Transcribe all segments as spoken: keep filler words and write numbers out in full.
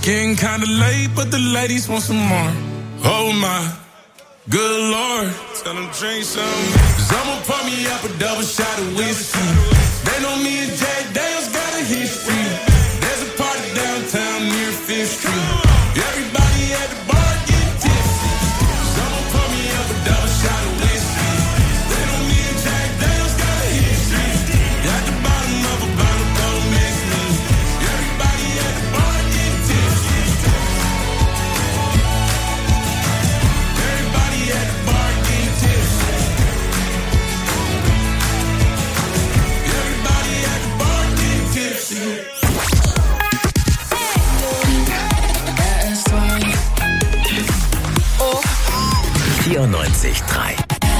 Getting kinda late, but the ladies want some more. Oh my, good Lord. Tell them drink some. Cause I'ma pour me up a double shot of whiskey. They know me and Jack Daniels got a history. There's a party downtown near Fifth Street. Everybody at the bar getting tipsy. Cause I'ma pour me up a double shot of whiskey. They know me and Jack Daniels got a history. At the bottom of a bottle, don't miss me. Everybody at the bar getting tipsy. Everybody at the bar getting tipsy. Everybody at the bar getting tipsy. vierundneunzig Komma drei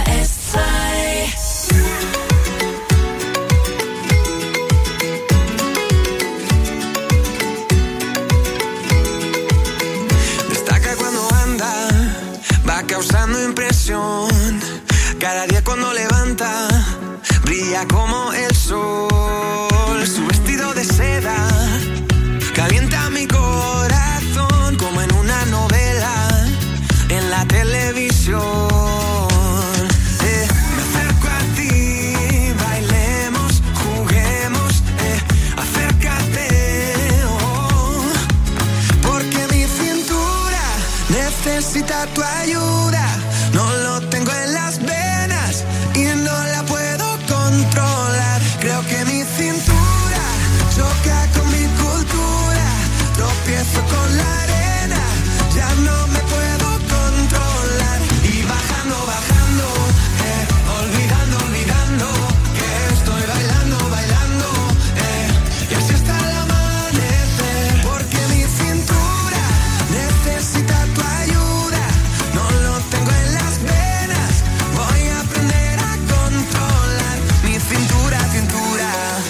Destaca cuando anda, va causando impresión. Cada día cuando levanta, brilla como el sol. Su vestido de seda calienta mi corazón como en una novela en la televisión. Eh, me acerco a ti, bailemos, juguemos, eh, acércate, oh, porque mi cintura necesita tu ayuda. No lo tengo en las venas y no la puedo controlar. Creo que mi cintura choca con mi cultura. Tropiezo con la arena, ya no me puedo controlar. Y bajando, bajando, eh, olvidando, olvidando que estoy bailando, bailando, eh, y así hasta el amanecer. Porque mi cintura necesita tu ayuda. No lo tengo en las venas, voy a aprender a controlar mi cintura, cintura.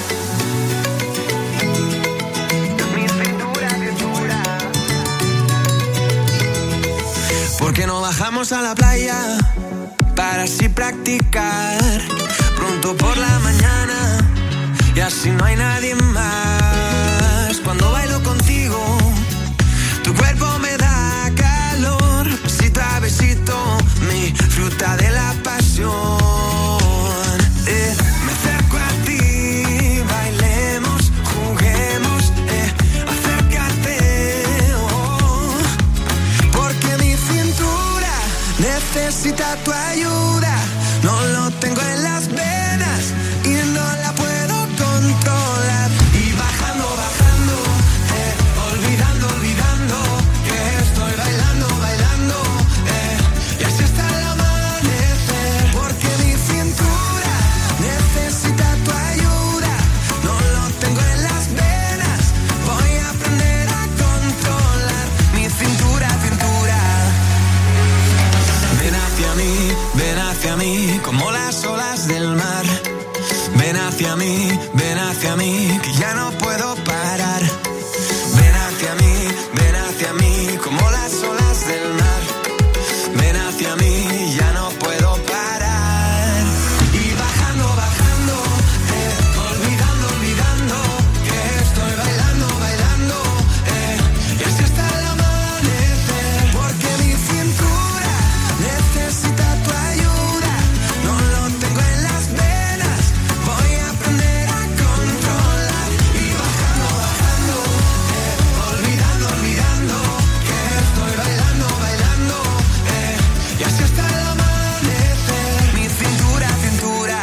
Mi cintura, cintura. ¿Por qué no bajamos a la playa para así practicar pronto por la mañana y así no hay nadie más? Cuando bailo contigo, tu cuerpo me da calor, besito a besito, mi fruta de la pasión. Eh, me acerco a ti, bailemos, juguemos, eh, acércate, oh, porque mi cintura necesita tu ayuda. No lo tengo en las venas y no la puedo controlar. Y bajando, bajando, eh, olvidando, olvidando que estoy bailando, bailando, eh, y así hasta el amanecer. Porque mi cintura necesita tu ayuda. No lo tengo en las venas, voy a aprender a controlar mi cintura, cintura. Ven hacia mí, ven hacia mí, como las olas del mar. Ven hacia mí, ven hacia mí, que ya no puedo parar. Ven hacia mí, ven hacia mí, como las olas del mar. Ven hacia mí, ya no puedo parar. Y bajando, bajando, eh, olvidando, olvidando que estoy bailando, bailando, eh, y así hasta el amanecer. Porque mi cintura necesita tu ayuda. No lo tengo en las venas, voy a aprender a controlar. Y bajando, bajando, eh, olvidando, olvidando que estoy bailando, bailando, eh, y así hasta el amanecer. Mi cintura, cintura.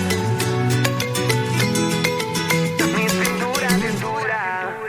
Mi cintura, cintura.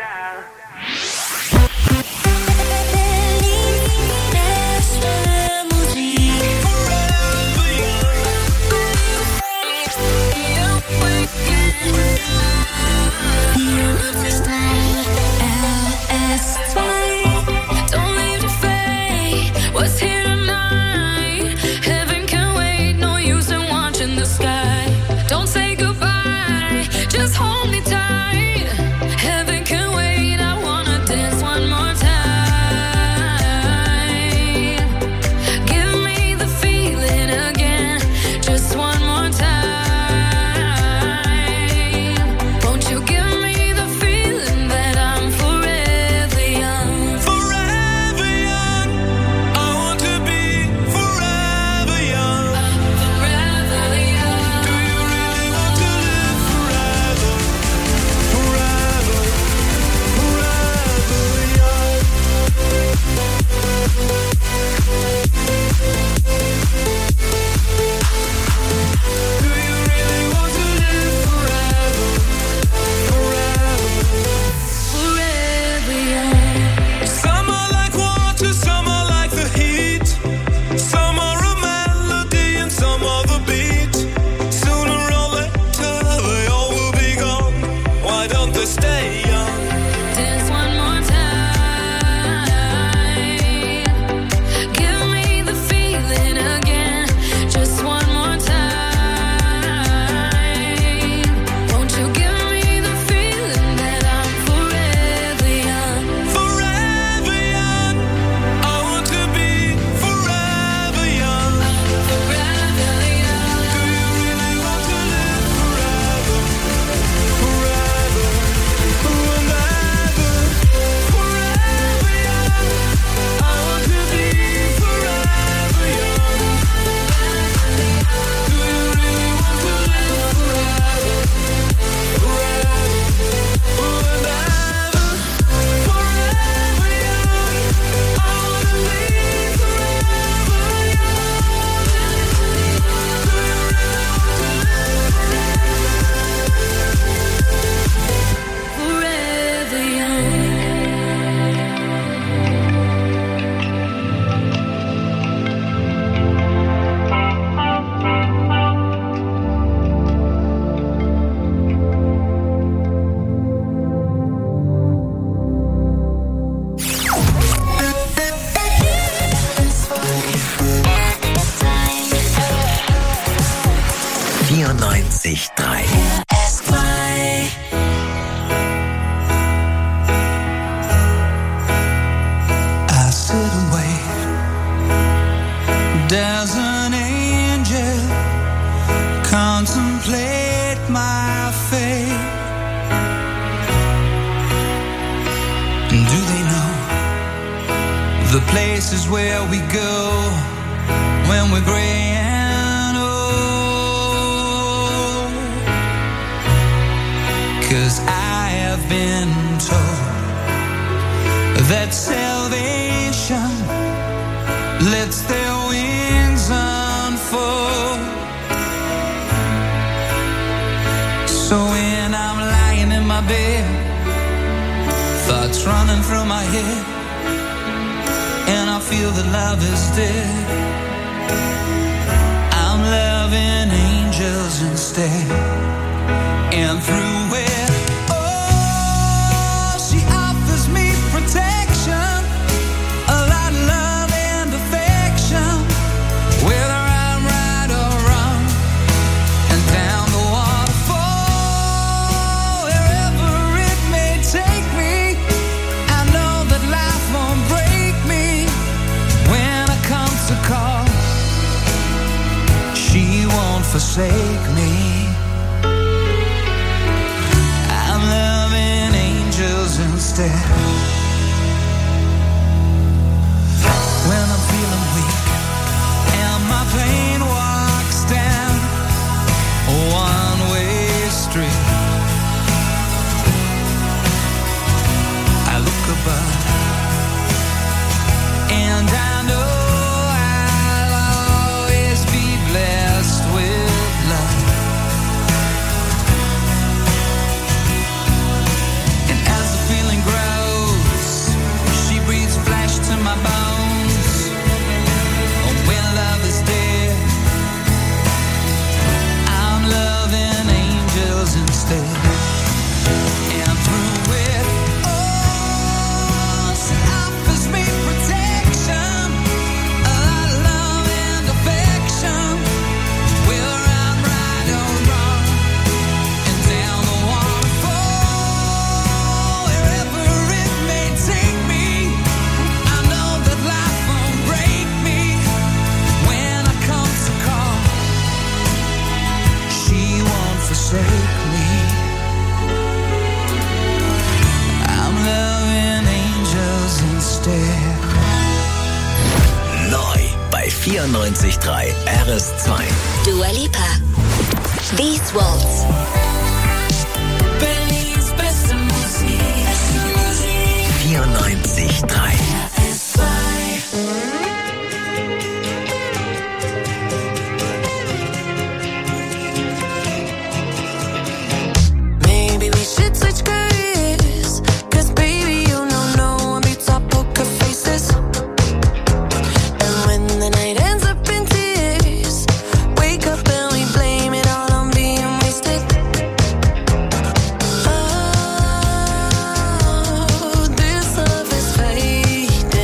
Don't leave to fade. What's here tonight? Heaven can wait. No use in watching the sky. Don't say goodbye. Just hold me tight. Heaven can wait. I wanna dance one more time. Give me the feeling again. Just one more time. Won't you give me the feeling that I'm forever young? vierundneunzig Komma drei. R S zwei. I sit and wait. Does an angel contemplate my fate? Do they know the places where we go when we're gray and old? 'Cause I have been told that salvation lets their wings unfold. So when I'm lying in my bed, thoughts running through my head, and I feel that love is dead, I'm loving angels instead. And through it, oh, she offers me protection, a lot of love and affection, whether I'm right or wrong, and down the waterfall, wherever it may take me, I know that life won't break me when I come to call. She won't forsake me. I'm loving angels instead. When I'm feeling weak and my pain walks down a one-way street, I look above and I know I'll always be blessed with love. And as the feeling grows, she breathes flesh to my bones. Oh, when love is dead, I'm loving angels instead. And through it, oh, she offers me protection, a lot of love and affection, whether I'm right or wrong, and down the waterfall, wherever it may take me, I know that life won't break me when I come to call. She won't forsake me. I'm loving angels instead. Neu bei vierundneunzig Komma drei R S zwei. Dua Lipa. These Waltz. Berlins beste Musik. vierundneunzig Komma drei. R S zwei. Maybe we should switch careers, 'cause baby, you know no one beats our poker faces. And when the night ends up in tears, wake up and we blame it all on being wasted. Oh, this love is fading.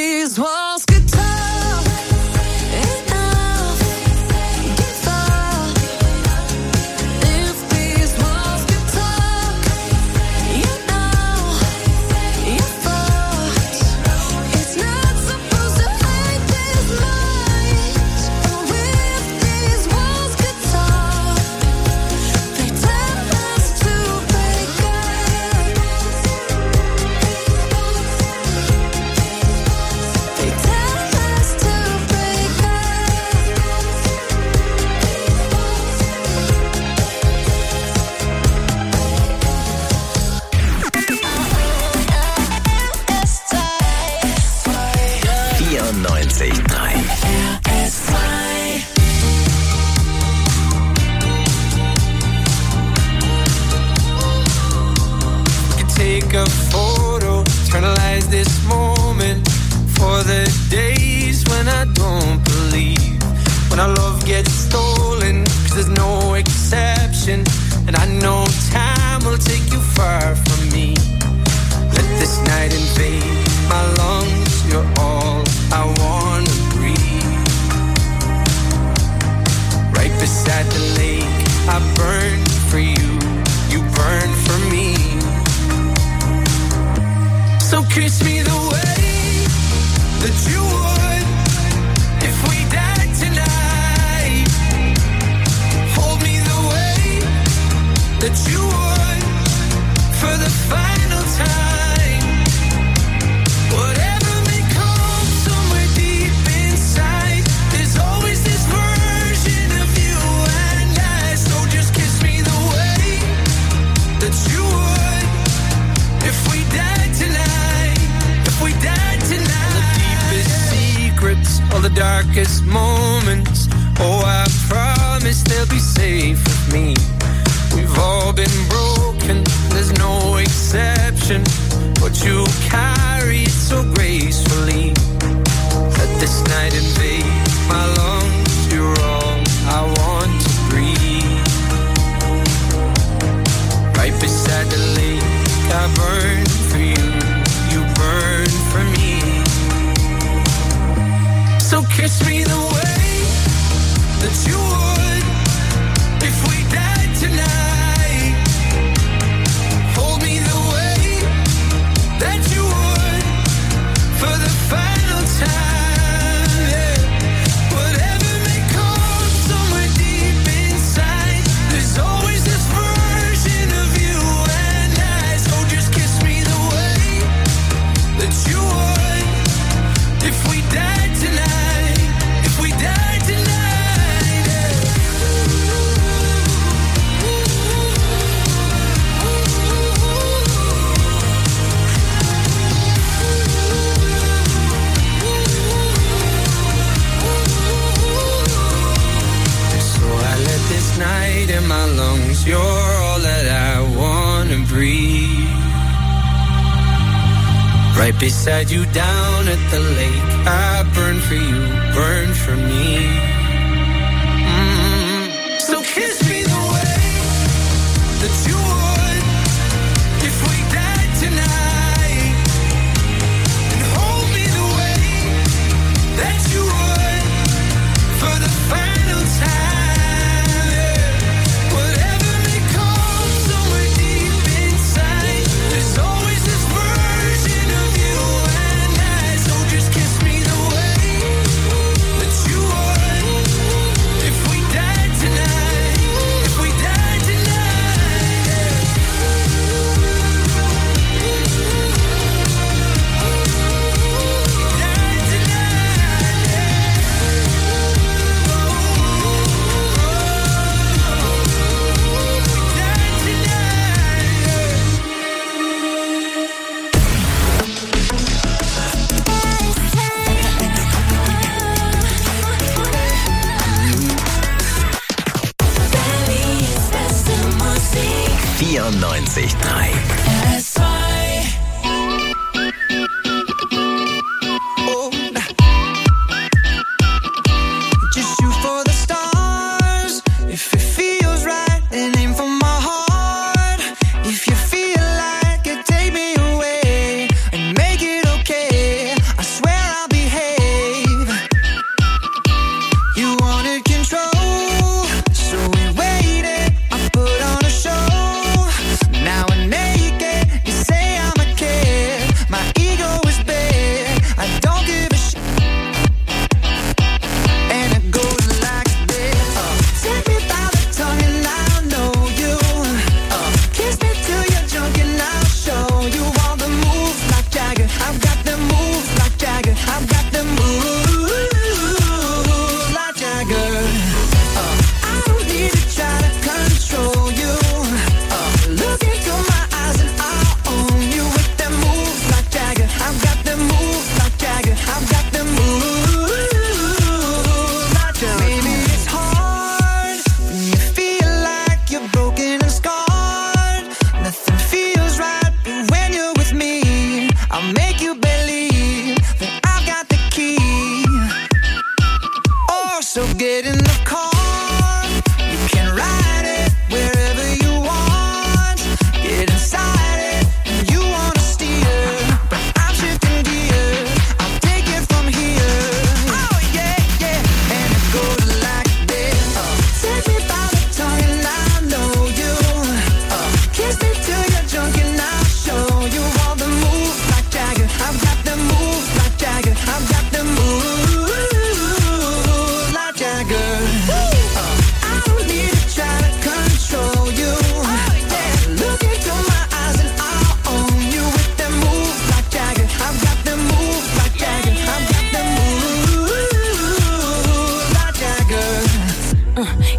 these walls could talk, enough, give up. If these walls could talk, you know, you're fucked. It's not supposed to hurt this much. Oh, if these walls could talk, they tell us to break up. They tell us to break vierundneunzig Komma drei. You take a photo, eternalize this moment for the days when I don't believe, when our love gets stolen, 'cause there's no exception, and I know time will take you far from me. Let this night invade my lungs, you're all I wanna breathe. Right beside the lake, I burn for you, you burn for me. So kiss me the way that you would if we died tonight. Hold me the way that you would for the final time. Whatever may come somewhere deep inside, there's always this version of you and I. So just kiss me the way that you would if we died tonight. If we died tonight. All the deepest secrets, all the darkest moments, oh, I promise they'll be safe with me. We've all been broken, there's no exception, but you carry it so gracefully. Let this night invade my lungs, you're all I want to breathe. Right beside the lake, I burn for you, you burn for me. So kiss me the way that you would if we died tonight. Hold me the way that you would for the final time. Yeah. Whatever may come somewhere deep inside, there's always this version of you and I. So just kiss me the way that you would if we died tonight. If we died tonight. Yeah. So I let this night in my lungs, you're all that I wanna breathe. Right beside you down at the lake, I burn for you, burn for me. Mm. So kiss me the way that you would if we died tonight, and hold me the way that you would for the final time. Yeah. Whatever may come somewhere deep inside, there's always this version of you and I. So just kiss me the way that you would if we died tonight. If we died tonight. Yeah. Died tonight. vierundneunzig Komma drei. Oh, just shoot for the stars. If it feels right, then aim for my heart. If you feel like it, take me away and make it okay. I swear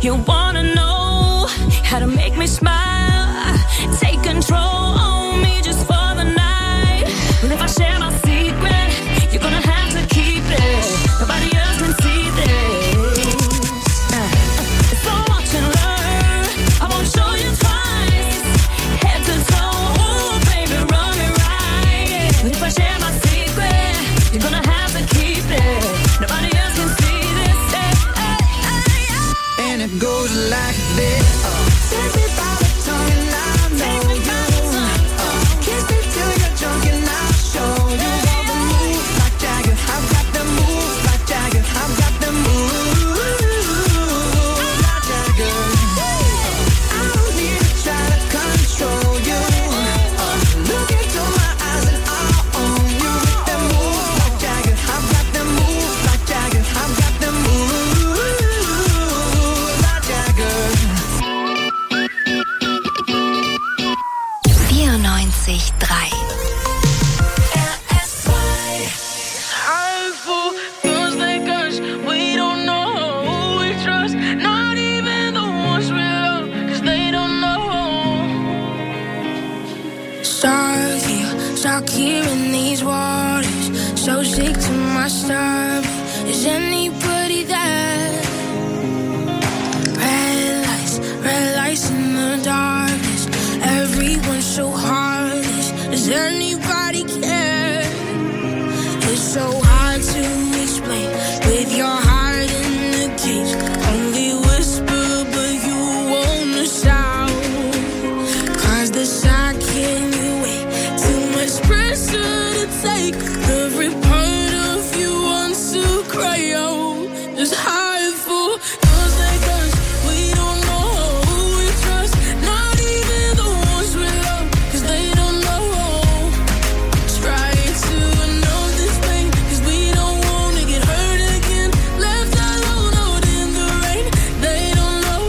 You wanna know how to make me smile, take control on me just for the night. But if I share my secret, you're gonna have to keep it. Nobody else can see this. So watch and learn, I won't show you twice. Head to toe, ooh, baby, run it right. But if I share my secret, you're gonna have to keep it. Nobody else can see this. Hey, hey, hey, hey. And it goes like this. Take me by the tongue and I know you. Uh, kiss me till you're drunk and I'll show you all the moves like Jagger. I've got the moves like Jagger. I've got the moves like Jagger. I don't need to try to control you. Uh, look into my eyes and I'll own you with the moves like Jagger. I've got the moves like Jagger. I've got the moves like Jagger. vierundneunzig Komma drei. Powerful girls like us, we don't know who we trust, not even the ones we love, 'cause they don't know. Stuck here, stuck here in these waters, so sick to my stomach. Is anybody there? Red lights, red lights in the darkness. Everyone's so heartless. Does anybody care? It's so hard to explain with your heart in the cage. Only whisper, but you wanna shout. 'Cause the sound can you wait? Too much pressure to take. Every part of you wants to cry out. It's hard for girls like us. We don't know who we trust, not even the ones we love, 'cause they don't know. Try to know this pain, 'cause we don't wanna get hurt again. Left alone out in the rain, they don't know.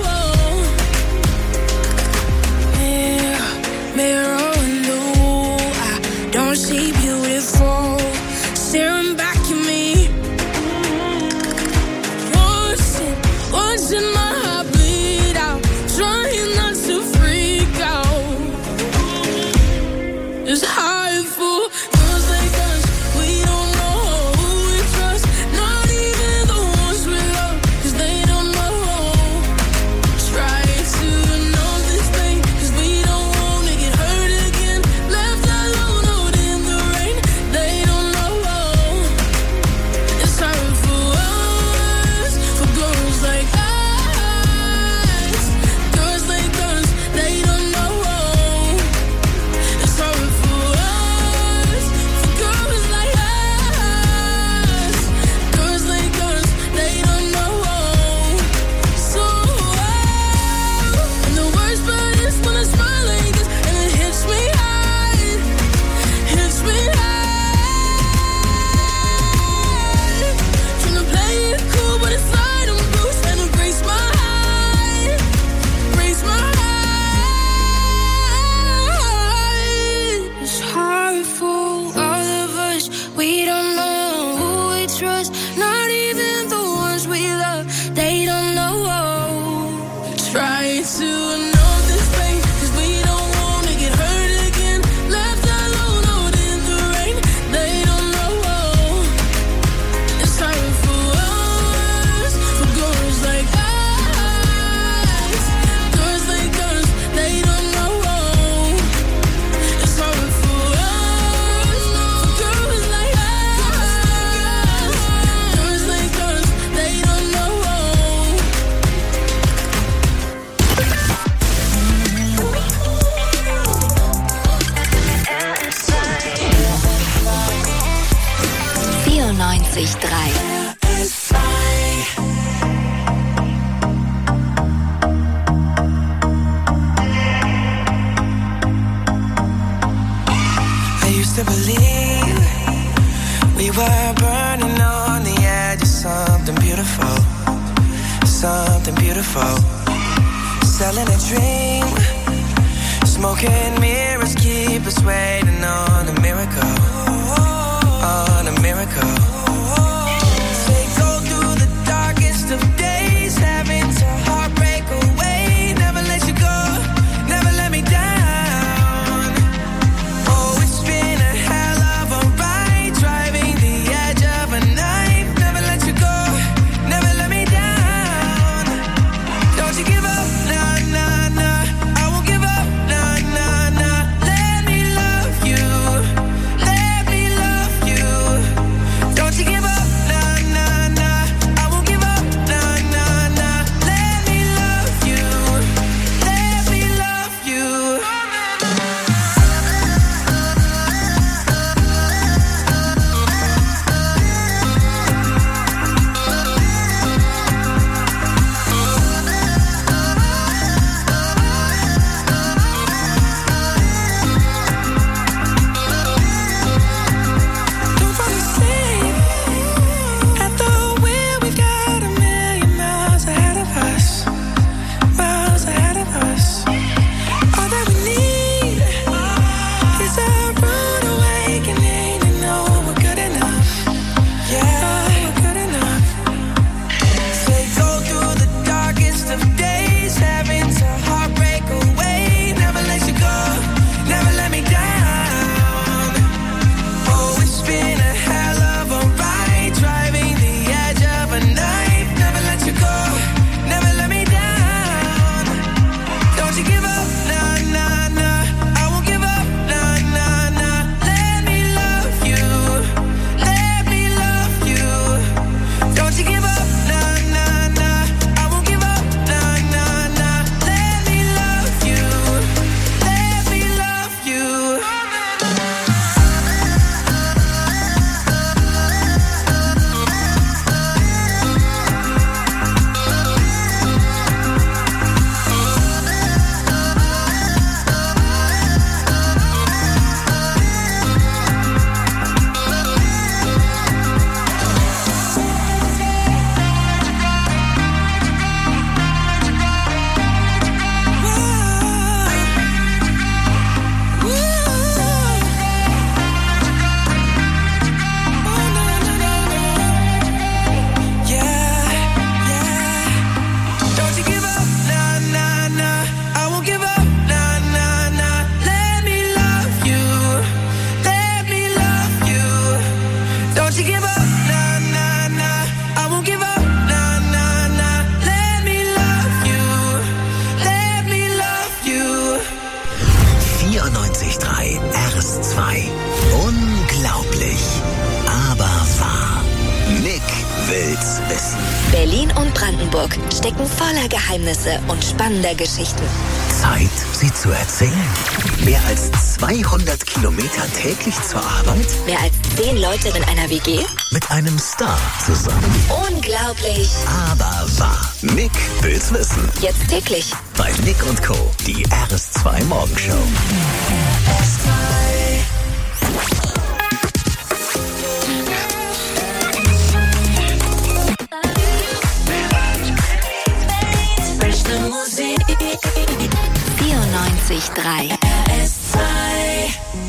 Mirror, mirror on the wall, I don't see beautiful staring back at me. Watching, watching my heart bleed out, trying not to freak out. It's hard for girls like us. We don't know who we trust, not even the ones we love, 'cause they don't know. Try to know this pain, 'cause we don't wanna get hurt again. Left alone out in the rain, they don't know. It's hard for us, for girls like us, girls like us, they don't know. It's hard for us, for girls like us, girls like us, they don't know. So, and the worst part is when I smile like this and it hits me hard, hits me hard. Tryna play it cool, but inside I'm bruised and it breaks my heart, breaks my heart. It's hard for all of us. We don't know who we trust, not even the ones we love. They don't know. Try to know this pain, 'cause we don't wanna get hurt again. Left alone out in the rain, they don't know. It's hard for us, for girls like us, girls like us, they don't know. It's hard for us, for girls like us, girls like us, they don't know. vierundneunzig Komma drei. I used to believe we were burning on the edge of something beautiful, something beautiful. Selling a dream, smoking mirrors keep us waiting on a miracle, on a miracle. They go through the darkest of days, having to heartbreak wissen. Berlin und Brandenburg stecken voller Geheimnisse und spannender Geschichten. Zeit, sie zu erzählen. Mehr als zweihundert Kilometer täglich zur Arbeit? Mehr als zehn Leute in einer W G? Mit einem Star zusammen. Unglaublich. Aber wahr. Nick will's wissen. Jetzt täglich. Bei Nick und Co. Die R S zwei Morgenshow. R S zwei. vierundneunzig Komma drei R S zwei.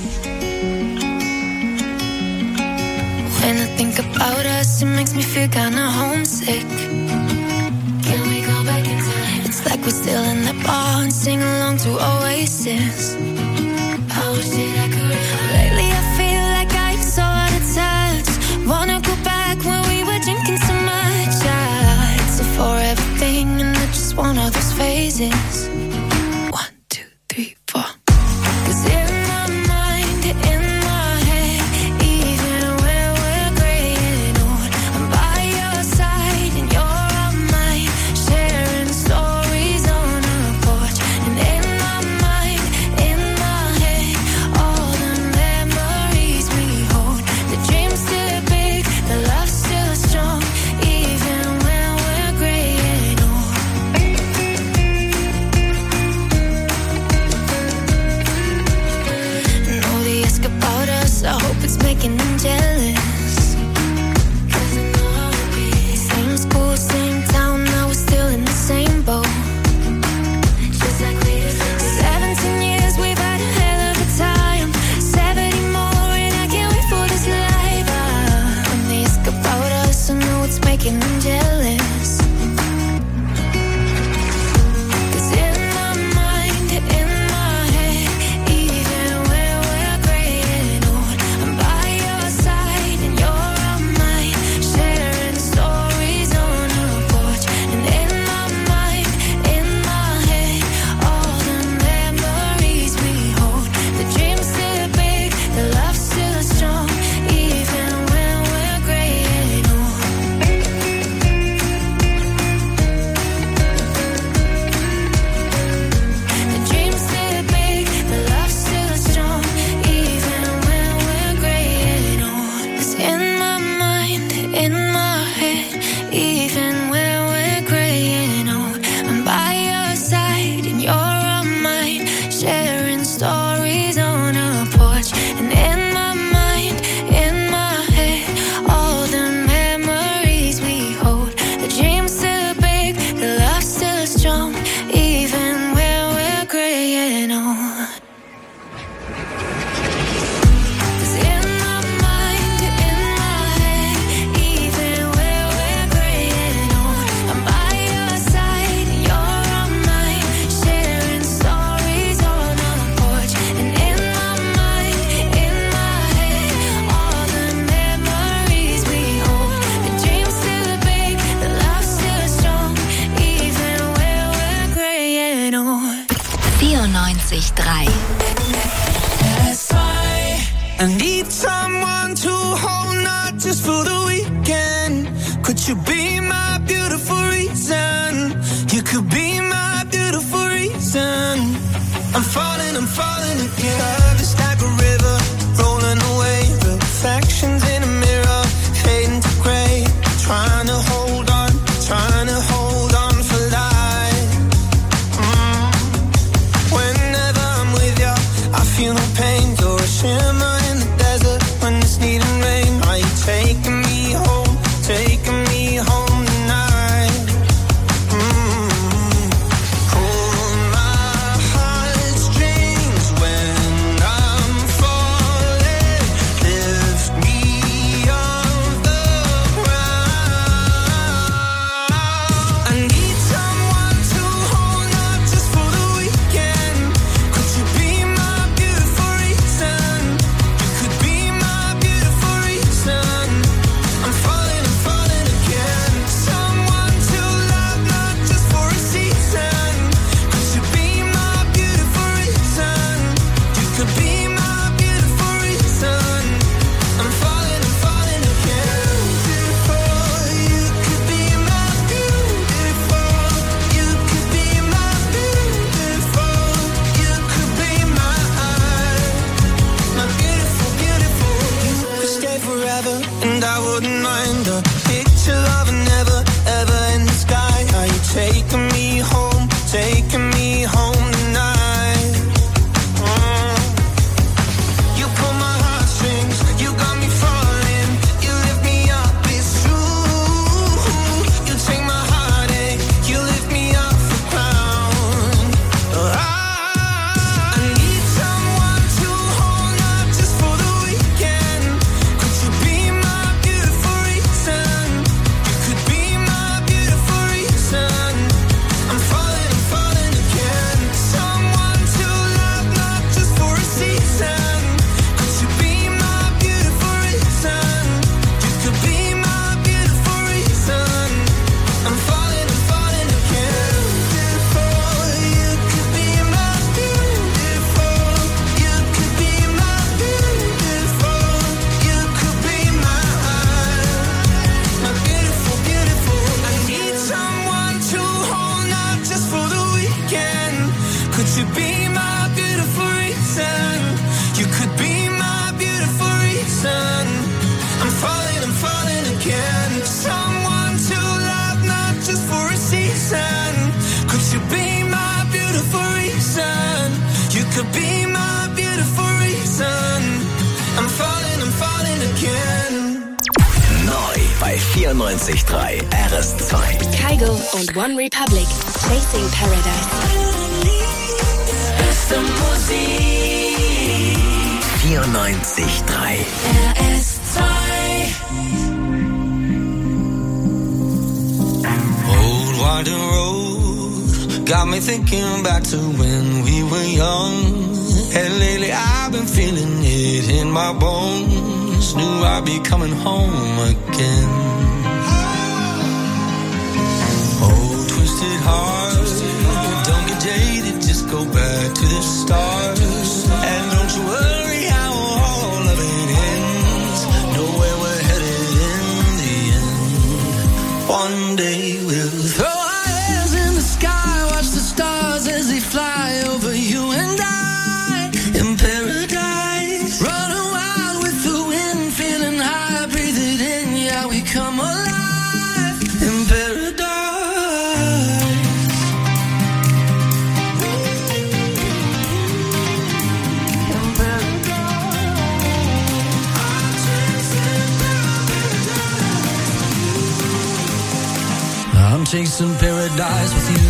When I think about us, it makes me feel kinda homesick. Can we go back in time? It's like we're still in the bar and sing along to Oasis. I wish that I could. Lately I feel like I'm so out of touch. Wanna go back when we were drinking so much. I it's a forever thing and I just want all those phases. One, two, three, four. Cause in my mind, in my head, even when we're gray and old, I'm by your side and you're on mine, sharing stories on a porch. And in my mind, in my head, all the memories we hold. The dream's still big, the love's still strong, even when we're gray and old. Know they ask about us, I hope it's making them jealous. Cause I know how it be. Same school, same town, now we're still in the same boat. Just like we used to be. Seventeen years, we've had a hell of a time. Seventy more, and I can't wait for this life. Ah, when they ask about us, I know it's making them jealous. Cause in my mind, in my head, even when we're gray and old, I'm by your side and you're on mine, sharing stories on a porch. And in my mind, in my head, all the memories we hold. The dream's still big, the love's still strong, even when we're gray and old. The dream's still big, the love's still strong, even when we're gray and old. 'Cause in my mind, in my head, even when we're gray and old, I'm by your side and you're on mine, sharing stories on a porch. And in my mind, in my head, all the memories we hold. The dream's still big, the love's still strong, even when we're gray and old. 'Cause in my mind, in my head, even when we're gray and old, I'm by your side and you're on mine, sharing stories on a porch. And in my mind, in my head, all the memories we hold. The dream's still big, the love's still strong, even when we're gray and old. vierundneunzig Komma drei I need someone to hold, not just for the weekend. Could you be my beautiful reason? You could be my beautiful reason. I'm falling, I'm falling again. Love is like a river, rolling away. Reflections in a mirror, fading to gray. Trying to hold on, trying to hold on for life. Mm. Whenever I'm with you, I feel no pain. You're a shimmer in the desert when it's needing rain. Are you taking me home, taking me home tonight? Mm. Pull my heartstrings when I'm falling. Lift me again. Someone to love, not just for a season. Could you be my beautiful reason? You could be my beautiful reason. I'm falling, I'm falling again. Neu bei vierundneunzig Komma drei R S zwei. Kygo und One Republic. Chasing Paradise. Beste Musik. vierundneunzig Komma drei R S zwei. Old winding road got me thinking back to when we were young. And lately I've been feeling it in my bones. Knew I'd be coming home again. Oh, twisted heart, don't get jaded, just go back to the start. And don't you worry how all of it ends. Know where we're headed in the end. One day we'll throw our hands in the sky, watch the stars as they fly over you and I. In paradise, running wild with the wind, feeling high, breathe it in, yeah, we come alive. In paradise. I'm chasing paradise with you.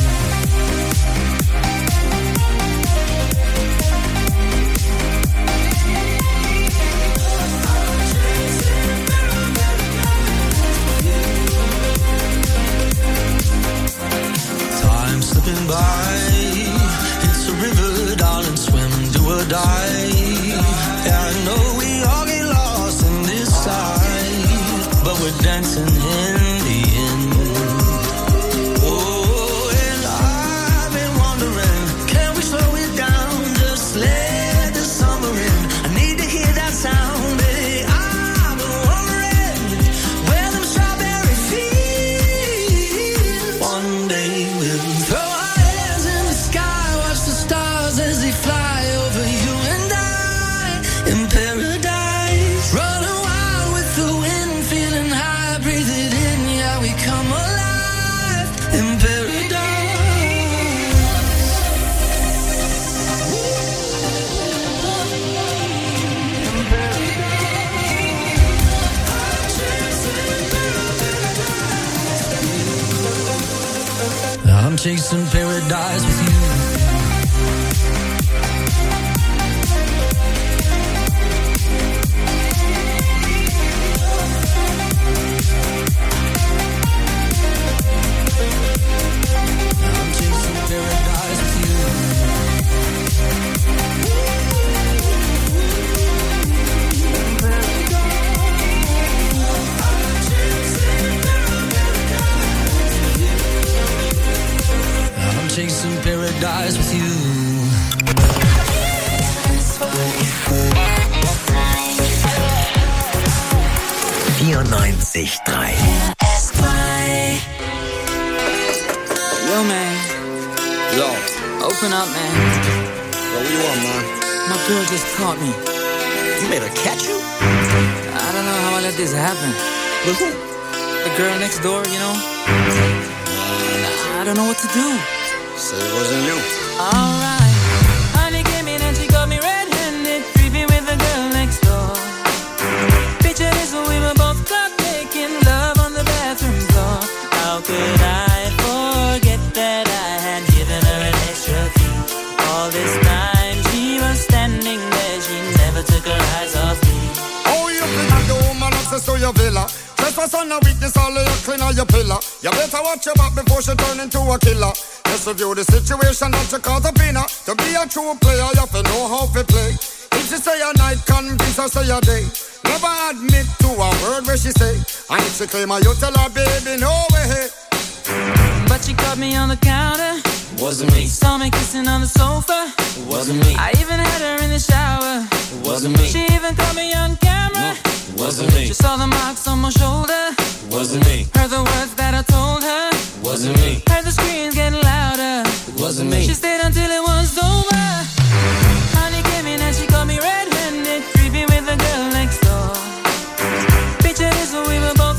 Time slipping by, it's a river, darling, swim, do or die. Yeah, I know we all get lost in this side, but we're dancing in the end. Oh, and I've been wondering, can we slow it down, just let the summer in? I need to hear that sound, baby. I've been wondering where them strawberry fields. One day we'll throw our hands in the sky, watch the stars as they fly over you and I. In paradise, running wild with the wind, feeling high, breathe it in, yeah, we come alive. In paradise. I'm chasing paradise with you. I'm chasing paradise with you. I'm chasing paradise with you. vierundneunzig Komma drei Yo, man. Yo, Open up, man. what do you want, man? My girl just caught me. You made her catch you? I don't know how I let this happen. With who? The girl next door, you know? I don't know what to do. Said it wasn't you. Alright. Honey came in and she got me red-handed, creepy with the girl next door. Picture this, we were both caught making love on the bathroom floor. How could I forget that I had given her an extra key? All this time she was standing there, she never took her eyes off me. Oh, you think I'm the woman access to your villa? Trespass on a weakness, all of your clean on your pillar. You better watch your back before she turn into a killer. Just review the situation that you call the pinner. To be a true player, you have to know how to play. If she say a night, convince her say a day. Never admit to a word where she say. And if she claim her, you tell her, baby, no way. But she caught me on the counter. Wasn't me. Saw me kissing on the sofa. It wasn't me. I even had her in the shower. It wasn't me. She even caught me on camera. It wasn't me. She saw the marks on my shoulder. It wasn't me. Heard the words that I told her. It wasn't me. Heard the screams getting louder. It wasn't me. She stayed until it was over. Honey came in and she caught me red-handed, creepy with the girl next door. Picture this, we were both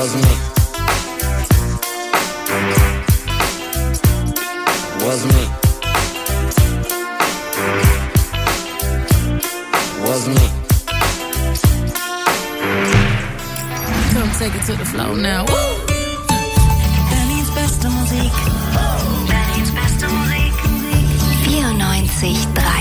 Wasn't me. Wasn't me. Wasn't me. Come take it to the floor now. Woo! Berlins beste Musik. Berlins beste Musik. vierundneunzig Komma drei.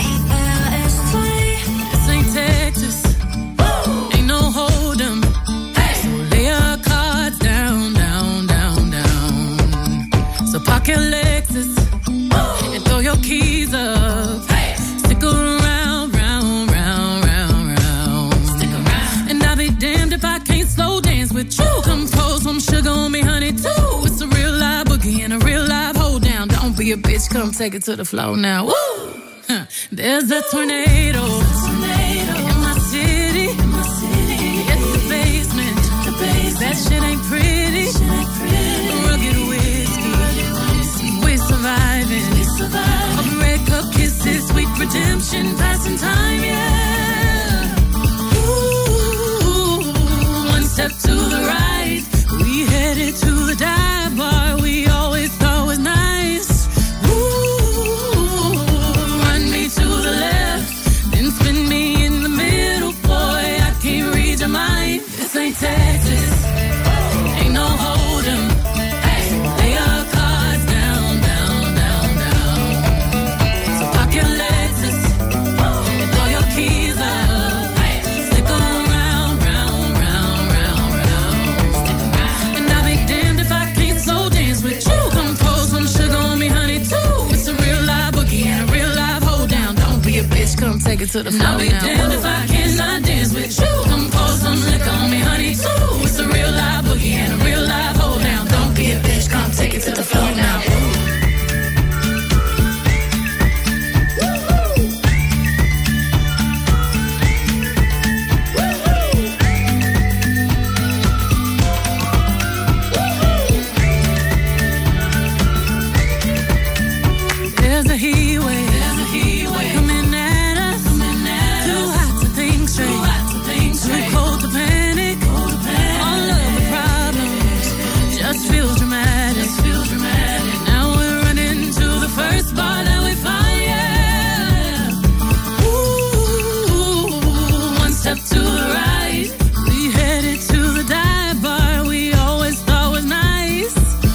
This ain't Texas. Ain't no hold'em. So lay your cards down, down, down, down. So park your Lexus and throw your keys up. Stick around, round, round, round, round. Stick around. And I'll be damned if I can't slow dance with you. Come pour some sugar on me, honey, too. It's a real live boogie and a real live hold down. Don't be a bitch, come take it to the floor now. Woo! Huh. There's a tornado. In my city. It's the basement. That shit ain't pretty. Rugged whiskey. We're surviving. Open red cup kisses, sweet redemption, passing time, yeah. Ooh, one step to the right, we headed to the dive bar we always thought was nice. Ooh, run me to the left, then spin me in the middle, boy, I can't read your mind. This ain't Texas, ain't no hold'em. Lay your cards down, down, down, down. So park your Lexus and throw your keys up. Stick around, round, round, round, round. And I'll be damned if I can't slow dance with you. Come pour some sugar on me, honey, too. It's a real live boogie and a real live hold down. Don't be a bitch, come take it to the floor now. I'll be damned if I cannot dance with you. Come pour some liquor on me, honey, too. It's a real live boogie and a real live hold down. Don't be a bitch, come take it to the floor now. There's a heat wave coming at us. Too hot to think straight. Too cold to panic. All of the problems just feels dramatic. Now we're running to the first bar that we find, yeah. Ooh, one step to the right, we headed to the dive bar we always thought was nice.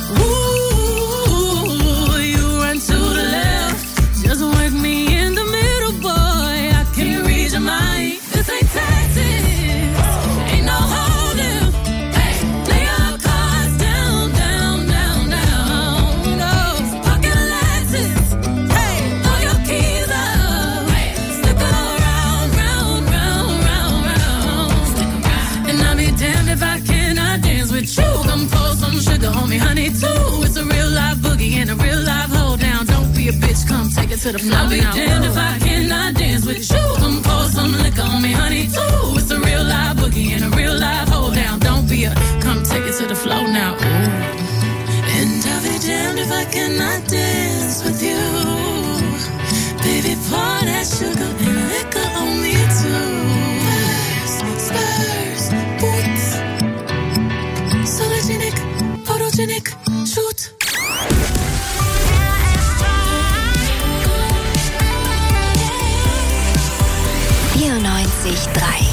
Ooh, you run to the left, just work me in the middle, boy, I can't read your mind. This ain't Texas, ain't no hold'em. Lay your cards down, down, down, down. No, pocket Lexus, hey, throw your keys up. Stick around, round, round, round, round. And I'll be damned if I cannot dance with you. Come pour some sugar on me, honey, too. It's a real live boogie and a real live hold down. Don't be a bitch, come take it to the floor. I'll be damned if I cannot dance with you. Come pour some liquor on me, honey, too. It's a real live boogie and a real live hold down. Don't be a, come take it to the floor now. Ooh. And I'll be damned if I cannot dance with you. Baby, pour that sugar and liquor on me too. Spurs, spurs, boots. Sologenic, photogenic, shoot. vierundneunzig Komma drei.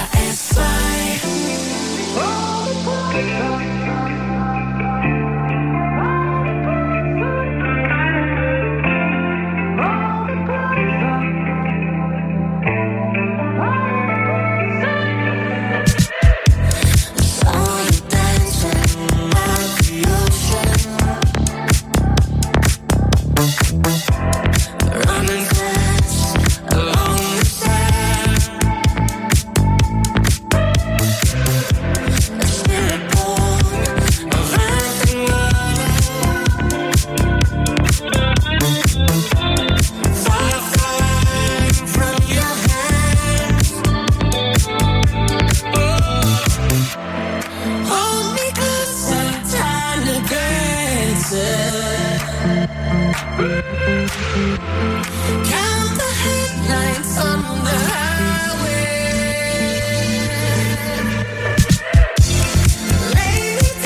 Running fast along the sand. Lady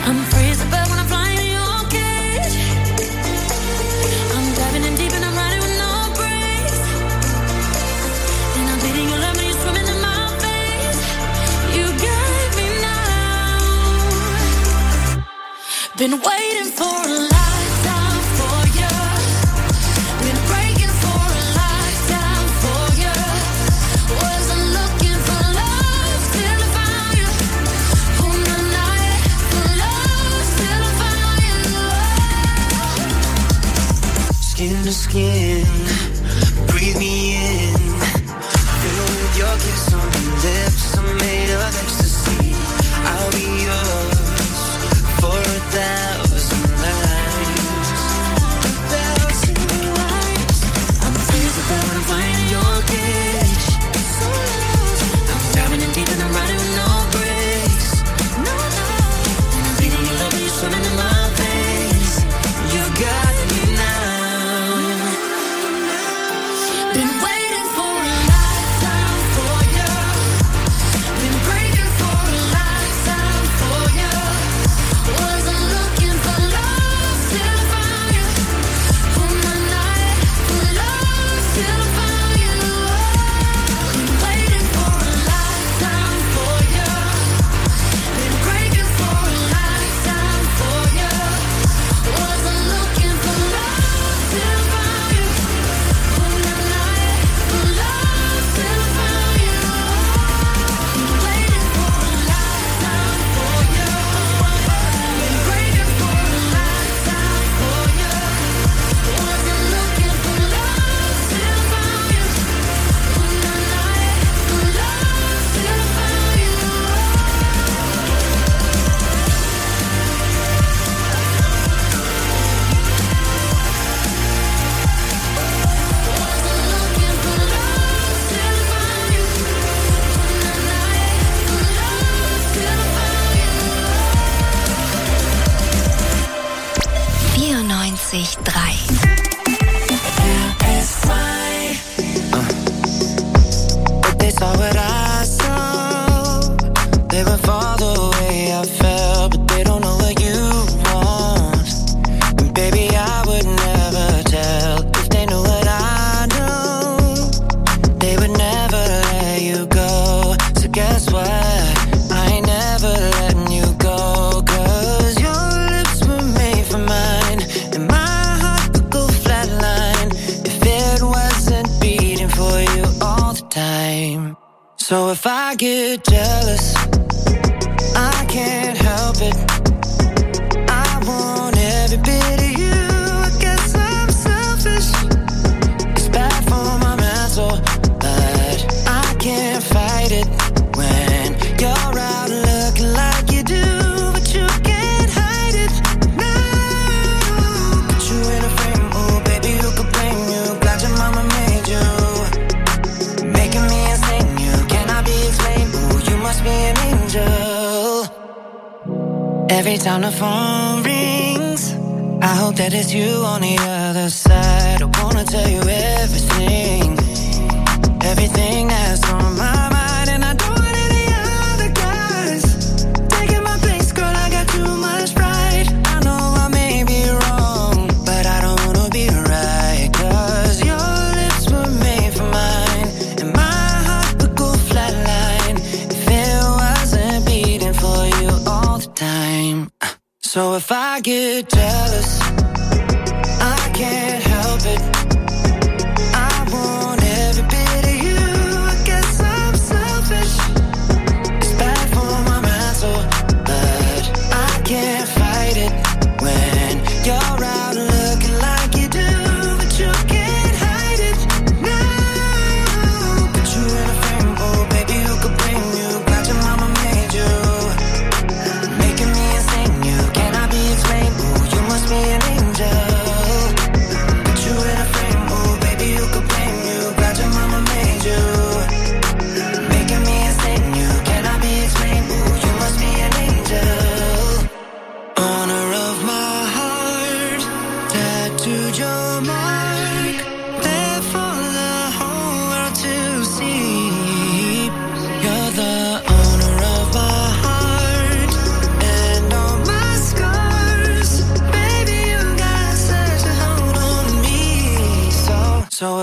I'm freezing, but when I'm flying in your cage, I'm diving in deep and I'm riding with no brakes. And I'm bleeding your love when you're swimming in my face. You got me now. Been waiting for a lifetime for you. Been breaking for a lifetime for you. Wasn't looking for love till I found you. On the night for love till I found you. Skin to skin, breathe me in. Fill with your kiss on your lips. I'm made of ecstasy. I'll be yours for a thousand nights. A thousand nights. I'm freezing, but when I'm flying in your cage, I'm diving in deep and I'm riding with no brakes. And I'm bleeding your love when you're swimming in my veins. You got me now. Been waiting for a lifetime for you. Been breaking for a lifetime for you. Wasn't looking for love till I found you. On the night for love till I found you. Been waiting for a lifetime for you. Been breaking for a lifetime for you. Wasn't looking for love till I found you. On the night for love till I found you. Been waiting for a lifetime for you. Been breaking for a lifetime for you. Wasn't looking for love till I found you. On the night for love till I found you. vierundneunzig Komma drei. But they saw what I saw. They would fall the way I felt, but they don't know what you want. And baby, I would never tell if they knew what I know. They would never let you go. So guess what? I ain't never letting you go. 'Cause your lips were made for mine, and my heart would go flatline if it wasn't beating for you all the time. So if I get jealous, I can't help it. I want every bit of you. I guess I'm selfish. It's bad for my mental, but I can't fight it when you're out looking like you do, but you can't hide it. No, put you in a frame, oh baby, who could blame you? Glad your mama made you, making me insane. You cannot be explained. Oh, you must be an angel. Every time the phone rings, I hope that it's you on the other side. I wanna tell you everything, everything that's on my mind, and I don't want any other guys taking my place, girl. I got too much pride. I know I may be wrong, but I don't wanna be right. 'Cause your lips were made for mine, and my heart would go flatline if it wasn't beating for you all the time. So if I get jealous, I can't help it. I want every bit of you. I guess I'm selfish. It's bad for my mental, but I can't fight it when you're out looking like you do, but you can't hide it. No, put you in a frame, oh baby, who could blame you? Glad your mama made you, making me insane. You cannot be explained. Oh, you must be an angel. Put you in a frame.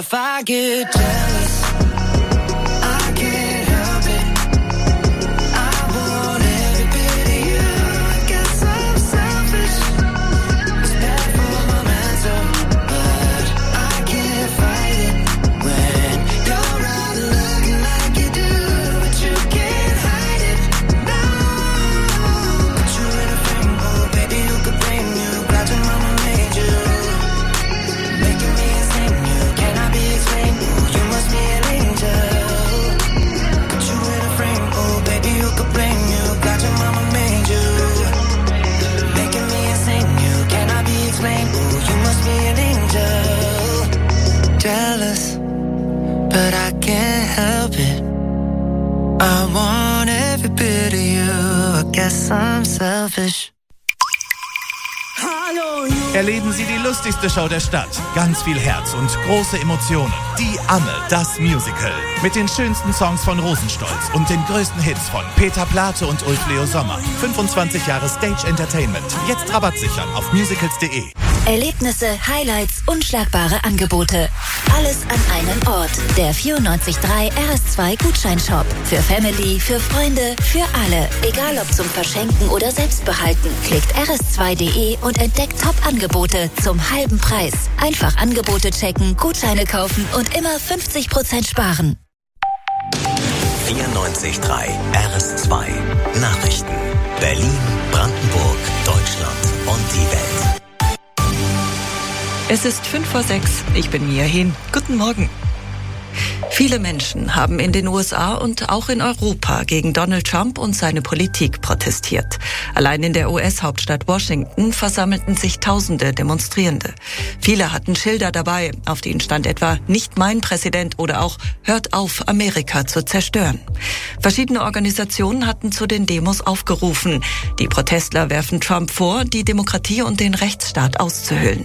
if I get jealous, I can't help it. I want every bit of you. I guess I'm selfish. It's bad for my mental, but I can't fight it when you're out looking like you do, but you can't hide it. No, put you in a frame, oh baby, who could blame you? Glad your mama made you, making me insane. You cannot be explained. Ooh, you must be an angel. Put you in a frame, oh baby, who could blame you? Glad your mama made you, making me insane. You cannot be explained. Ooh, you must be an angel. Jealous, but I can't help it. I want every bit of you. I guess I'm selfish. Erleben Sie die lustigste Show der Stadt. Ganz viel Herz und große Emotionen. Die Amme, das Musical. Mit den schönsten Songs von Rosenstolz und den größten Hits von Peter Plate und Ulf Leo Sommer. fünfundzwanzig Jahre Stage Entertainment. Jetzt Rabatt sichern auf musicals punkt de. Erlebnisse, Highlights, unschlagbare Angebote. Alles an einem Ort. Der vierundneunzig Komma drei R S zwei Gutscheinshop. Für Family, für Freunde, für alle. Egal ob zum Verschenken oder selbst behalten. Klickt r s zwei punkt de und entdeckt Top-Angebote zum halben Preis. Einfach Angebote checken, Gutscheine kaufen und immer fünfzig Prozent sparen. vierundneunzig Komma drei R S zwei Nachrichten. Berlin, Brandenburg, Deutschland und die Welt. Es ist fünf vor sechs. Ich bin Mia Hehn. Guten Morgen. Viele Menschen haben in den U S A und auch in Europa gegen Donald Trump und seine Politik protestiert. Allein in der U S-Hauptstadt Washington versammelten sich tausende Demonstrierende. Viele hatten Schilder dabei, auf denen stand etwa "Nicht mein Präsident" oder auch "Hört auf, Amerika zu zerstören". Verschiedene Organisationen hatten zu den Demos aufgerufen. Die Protestler werfen Trump vor, die Demokratie und den Rechtsstaat auszuhöhlen.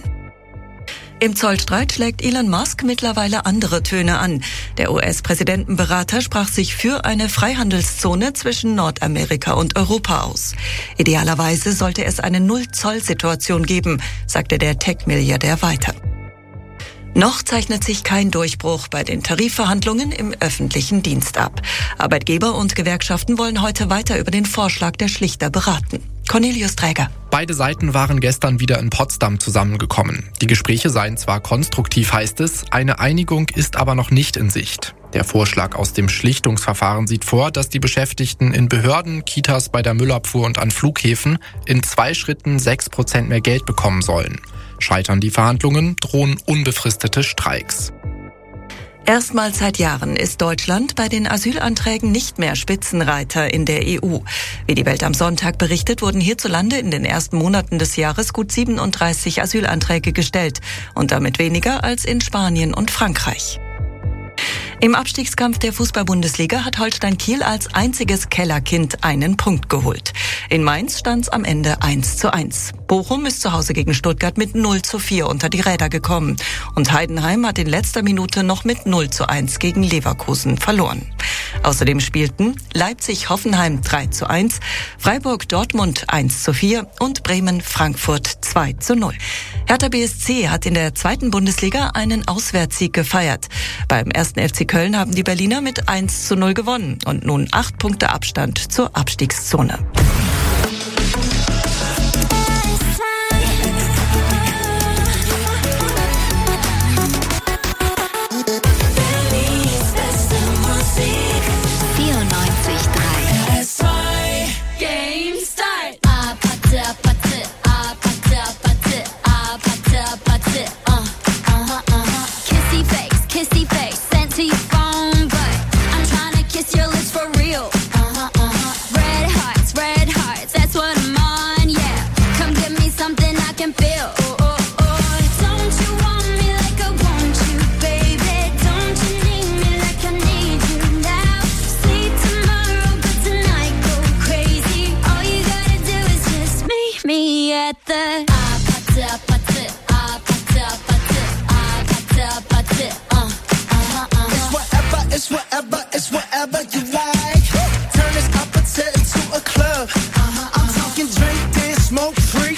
Im Zollstreit schlägt Elon Musk mittlerweile andere Töne an. Der U S-Präsidentenberater sprach sich für eine Freihandelszone zwischen Nordamerika und Europa aus. Idealerweise sollte es eine Null-Zoll-Situation geben, sagte der Tech-Milliardär weiter. Noch zeichnet sich kein Durchbruch bei den Tarifverhandlungen im öffentlichen Dienst ab. Arbeitgeber und Gewerkschaften wollen heute weiter über den Vorschlag der Schlichter beraten. Cornelius Träger. Beide Seiten waren gestern wieder in Potsdam zusammengekommen. Die Gespräche seien zwar konstruktiv, heißt es, eine Einigung ist aber noch nicht in Sicht. Der Vorschlag aus dem Schlichtungsverfahren sieht vor, dass die Beschäftigten in Behörden, Kitas, bei der Müllabfuhr und an Flughäfen in zwei Schritten sechs Prozent mehr Geld bekommen sollen. Scheitern die Verhandlungen, drohen unbefristete Streiks. Erstmals seit Jahren ist Deutschland bei den Asylanträgen nicht mehr Spitzenreiter in der E U. Wie die Welt am Sonntag berichtet, wurden hierzulande in den ersten Monaten des Jahres gut siebenunddreißig Asylanträge gestellt und damit weniger als in Spanien und Frankreich. Im Abstiegskampf der Fußball-Bundesliga hat Holstein Kiel als einziges Kellerkind einen Punkt geholt. In Mainz stand's am Ende eins zu eins. Bochum ist zu Hause gegen Stuttgart mit null zu vier unter die Räder gekommen. Und Heidenheim hat in letzter Minute noch mit null zu eins gegen Leverkusen verloren. Außerdem spielten Leipzig-Hoffenheim drei zu eins, Freiburg-Dortmund eins zu vier und Bremen-Frankfurt zwei zu null. Hertha B S C hat in der zweiten Bundesliga einen Auswärtssieg gefeiert. Beim ersten F C Köln haben die Berliner mit eins zu null gewonnen und nun acht Punkte Abstand zur Abstiegszone.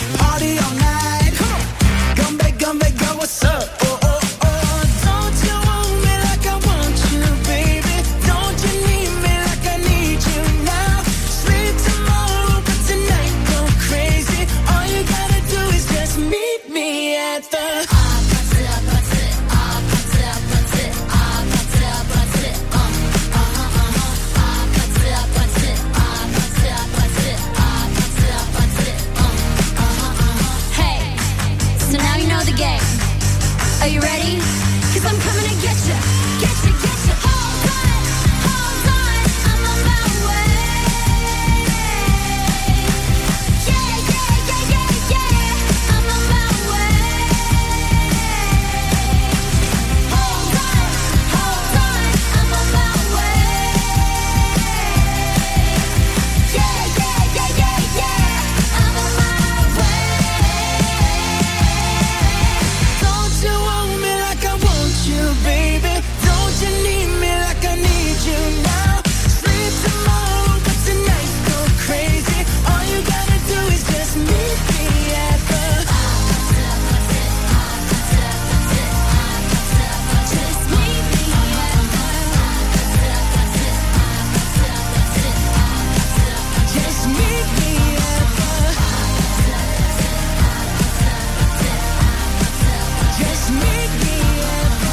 Don't you want the Hey, so now you know the game. Are you ready? Cause I'm coming to get you, get you, get you. Hold on, hold on, I'm on my way. Yeah, yeah, yeah, yeah, yeah, I'm on my way. Hold on, hold on, I'm on my way. Yeah, yeah, yeah, yeah, yeah, I'm on my way. Don't you want me like I want you, baby? Don't you need me like I need you now? Sleep tomorrow, but tonight go crazy. All you gotta do is just meet me at the Just meet me at Just meet me at the Just meet me at the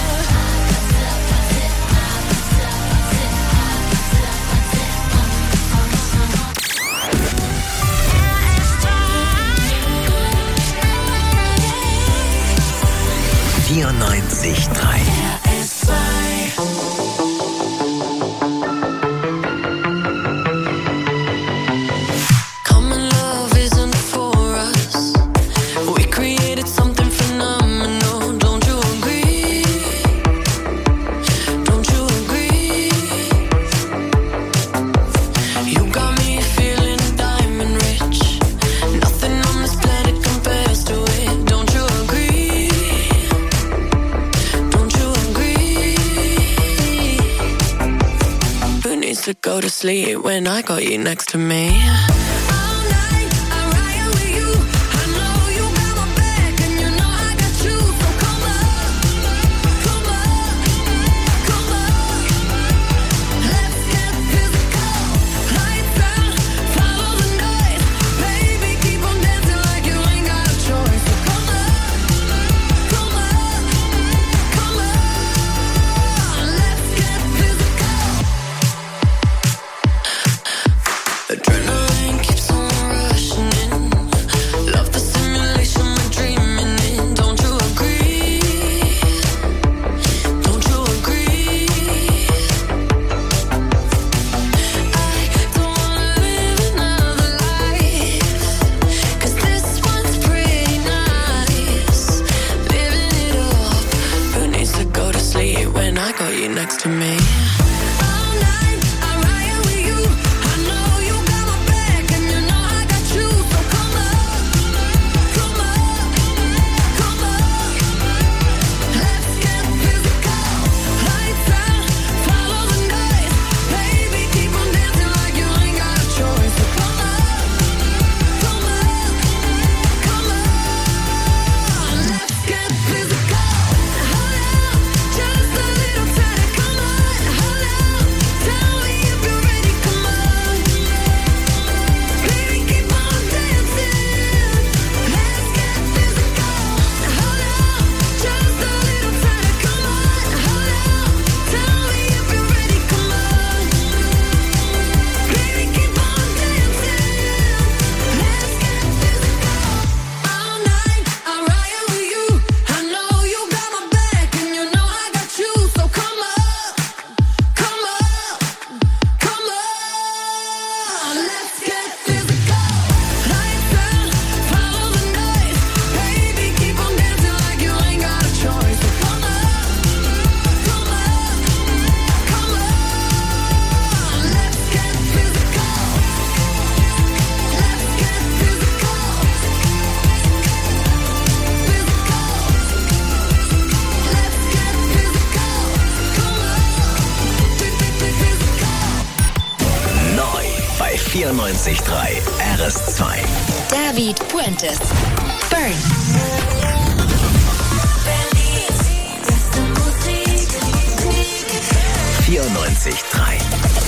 vierundneunzig Komma drei. Common love isn't for us. We created something phenomenal. Don't you agree? Don't you agree? You got me feeling diamond rich. Nothing on this planet compares to it. Don't you agree? Don't you agree? Who needs to go to sleep when I got you next to me? All night, I ride with you. I know you got my back, and you know I got you. So come on, come on, come on. Let's get physical. Lights out, follow the noise. Baby, keep on dancing like you ain't got a choice. So come on, come on, come on. Let's get physical. Adrenaline keeps on rushing in. Love the simulation we're dreaming in. Don't you agree? Don't you agree? I don't wanna live another life, 'cause this one's pretty nice. Living it up. Who needs to go to sleep when I got you next to me? All night, I ride with you. I know you got my back, and you know I got you. So come on, come on, come on. Let's get physical. Lights out, follow the noise. Baby, keep on dancing like you ain't got a choice. So come on, come on, come on. Let's get physical. Hold on, just a little tighter. Come on, hold on. Tell me if you're ready. Come on, baby, keep on dancing. Let's get physical. Hold on, just a little tighter. Come on, hold on. Tell me if you're ready. Come on, baby, keep on dancing. Let's get physical. All night, I ride with you. I know you got my back, and you know I got you. So come on, come on, come on. Let's get physical. Lights out, follow the noise. Baby, keep on dancing like you ain't got a choice. So come on, come on, come on. Let's get physical. Let's get physical. Physical. Let's get physical. Come on. Physical. Neu bei vierundneunzig Komma drei R S zwei. David Puentes. Burn. vierundneunzig Komma drei.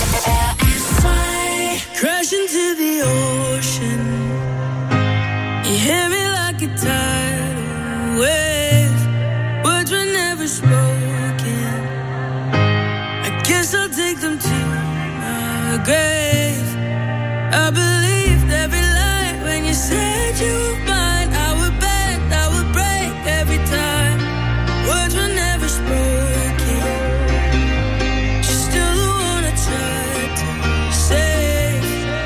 Crash into the ocean. You hear me like a tidal wave. the grave. I believed every lie when you said you were mine. I would bend, I would break every time. Words were never spoken. She's still the one I tried to save.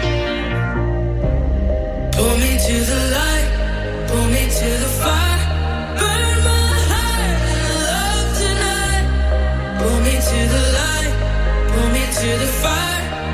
Pull me to the light, pull me to the fire. Burn my heart in love tonight. Pull me to the light, pull me to the fire.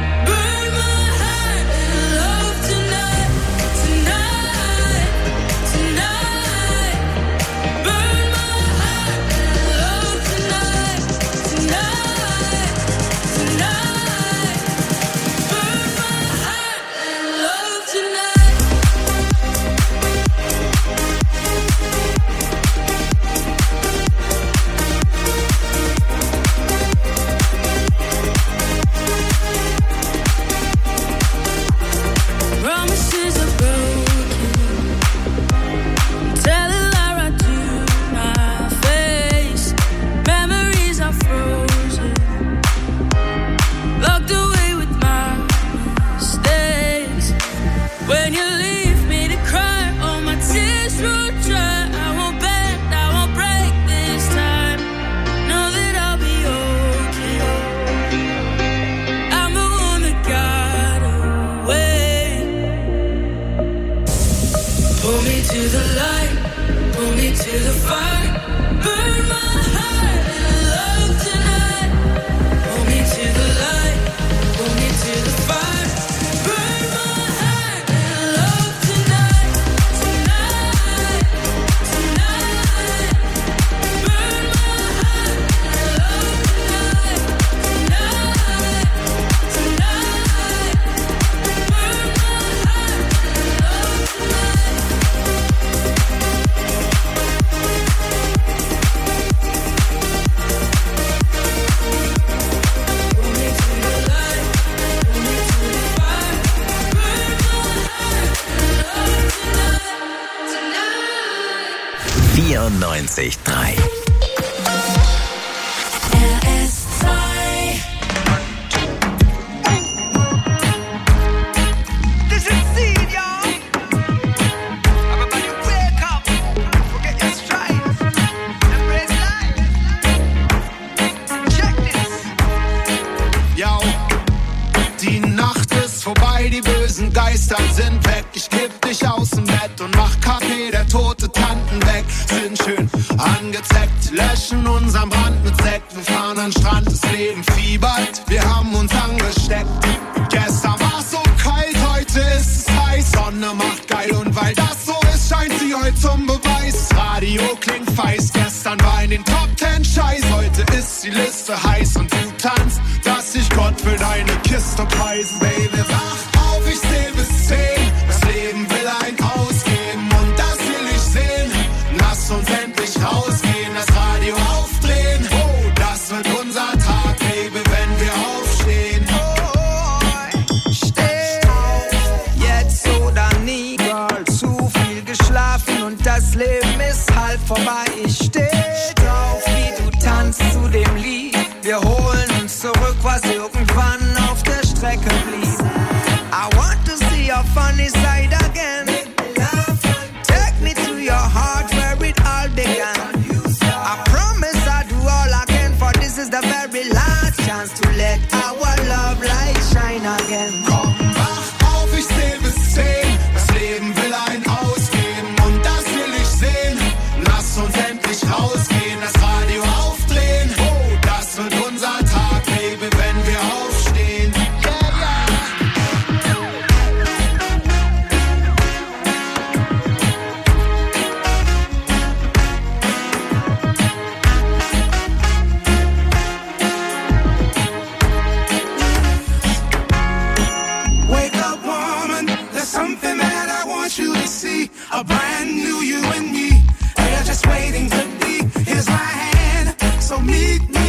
vierundneunzig Komma drei. Geister sind weg, ich kipp dich aus dem Bett und mach Kaffee, der tote Tanten weg, sind schön angezeckt, löschen unseren Brand mit Sekt, wir fahren an den Strand, das Leben fiebert, wir haben uns angesteckt. Gestern war's so kalt, heute ist es heiß, Sonne macht geil und weil das so ist, scheint sie heute zum Beweis. Radio klingt feist, gestern war in den Top Ten Scheiß, heute ist die Liste heiß und du tanzt, dass sich Gott für deine Kiste preisen, Baby, wach auf, ich seh bis zehn, das Leben will ein ausgeben und das will ich sehen, lass uns endlich rausgehen, das Radio aufdrehen, oh, das wird unser Tag, Baby, wenn wir aufstehen. Oh, steh auf, jetzt oder nie, Girl, zu viel geschlafen und das Leben ist halb vorbei, ich steh drauf, wie du tanzt zu dem Lied, wir holen uns zurück, was irgendwann auf der Strecke blieb. I want to see your funny side again. Take me to your heart where it all began. I promise I'll do all I can, for this is the very last chance to let our love light shine again. Komm, wach auf, ich seh bis zehn. Das Leben will ein ausgeben und das will ich sehen. Lass uns endlich rausgehen, das Radio aufdrehen. Oh, das wird unser Tag, Baby, wenn wir aufstehen. A brand new you and me, they're just waiting to be. Here's my hand, so meet me